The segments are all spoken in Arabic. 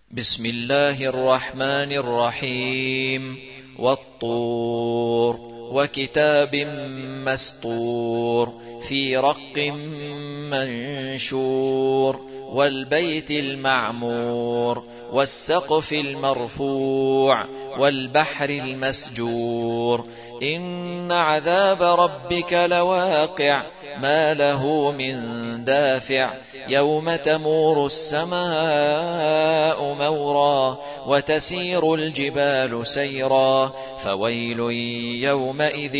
بسم الله الرحمن الرحيم. والطور وكتاب مسطور في رق منشور والبيت المعمور والسقف المرفوع والبحر المسجور إن عذاب ربك لواقع ما له من دافع يوم تمور السماء مورا وتسير الجبال سيرا فويل يومئذ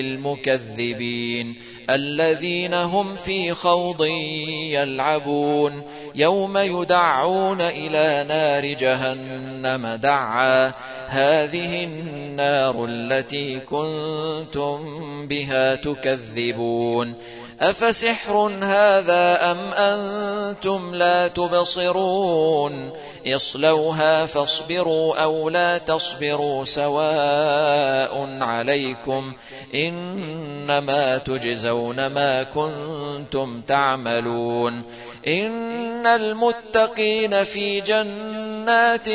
للمكذبين الذين هم في خوض يلعبون يوم يدعون إلى نار جهنم دعا هذه النار التي كنتم بها تكذبون أفسحر هذا أم أنتم لا تبصرون اصلوها فاصبروا أو لا تصبروا سواء عليكم إنما تجزون ما كنتم تعملون إن المتقين في جنات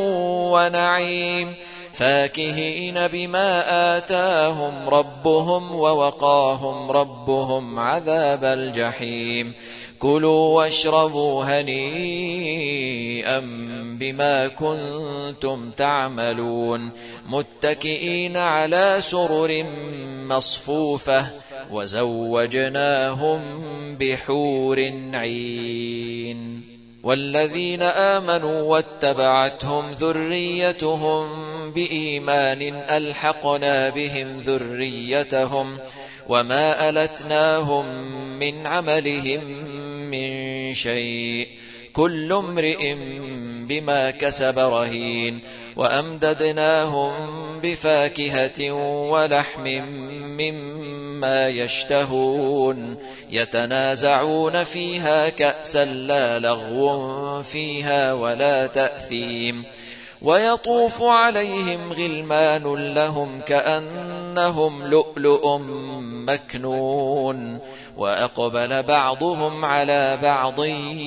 ونعيم فاكهين بما آتاهم ربهم ووقاهم ربهم عذاب الجحيم كلوا واشربوا هنيئا بما كنتم تعملون متكئين على سرر مصفوفة وزوجناهم بحور عين والذين آمنوا واتبعتهم ذريتهم بإيمان ألحقنا بهم ذريتهم وما ألتناهم من عملهم من شيء كل امرئ بما كسب رهين وأمددناهم بفاكهة ولحم مما يشتهون يتنازعون فيها كأسا لا لغو فيها ولا تأثيم ويطوف عليهم غلمان لهم كأنهم لؤلؤ مكنون وأقبل بعضهم على بعض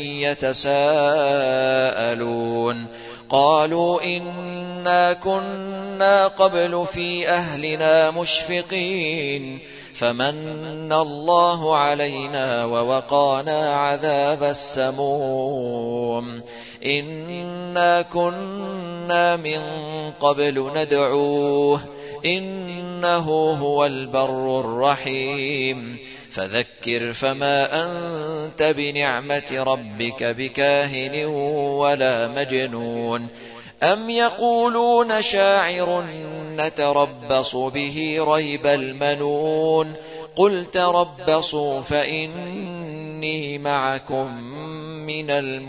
يتساءلون قالوا إنا كنا قبل في أهلنا مشفقين فمن الله علينا ووقانا عذاب السموم إنا كنا من قبل ندعوه إنه هو البر الرحيم فذكر فما أنت بنعمة ربك بكاهن ولا مجنون أم يقولون شاعر نتربص به ريب المنون قل تربصوا فإني معكم من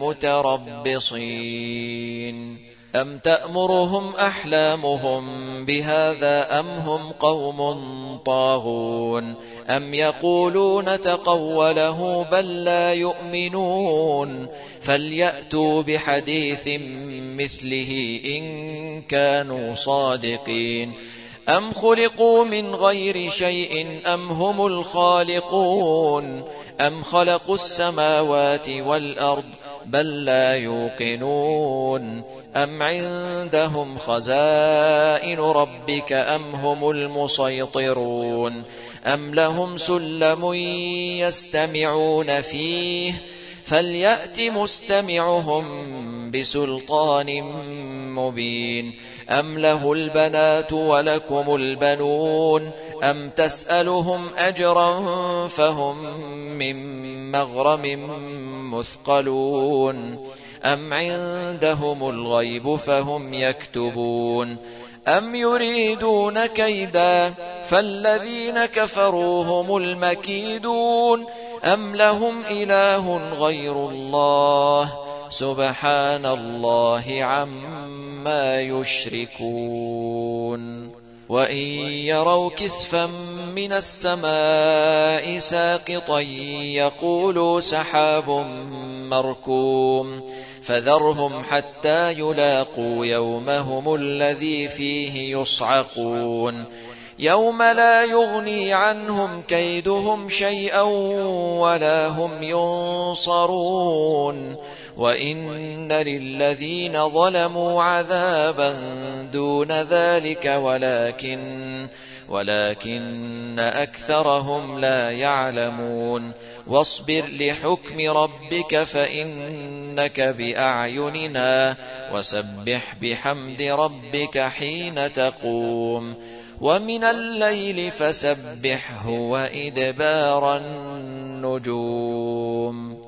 المتربصين أم تأمرهم أحلامهم بهذا أم هم قوم طاغون أم يقولون تقوله بل لا يؤمنون فليأتوا بحديث مثله إن كانوا صادقين أم خلقوا من غير شيء أم هم الخالقون أم خلقوا السماوات والأرض بل لا يوقنون أم عندهم خزائن ربك أم هم المسيطرون أم لهم سلم يستمعون فيه فليأت مستمعهم بسلطان مبين أم له البنات ولكم البنون أم تسألهم أجرا فهم من مغرم مثقلون أم عندهم الغيب فهم يكتبون أم يريدون كيدا فالذين كفروا هم المكيدون أم لهم إله غير الله سبحان الله عما يشركون وإن يروا كسفا من السماء ساقطا يقولوا سحاب مركوم فذرهم حتى يلاقوا يومهم الذي فيه يصعقون يوم لا يغني عنهم كيدهم شيئا ولا هم ينصرون وإن للذين ظلموا عذابا دون ذلك ولكن أكثرهم لا يعلمون واصبر لحكم ربك فإنك بأعيننا وسبح بحمد ربك حين تقوم ومن الليل فسبحه وإدبار النجوم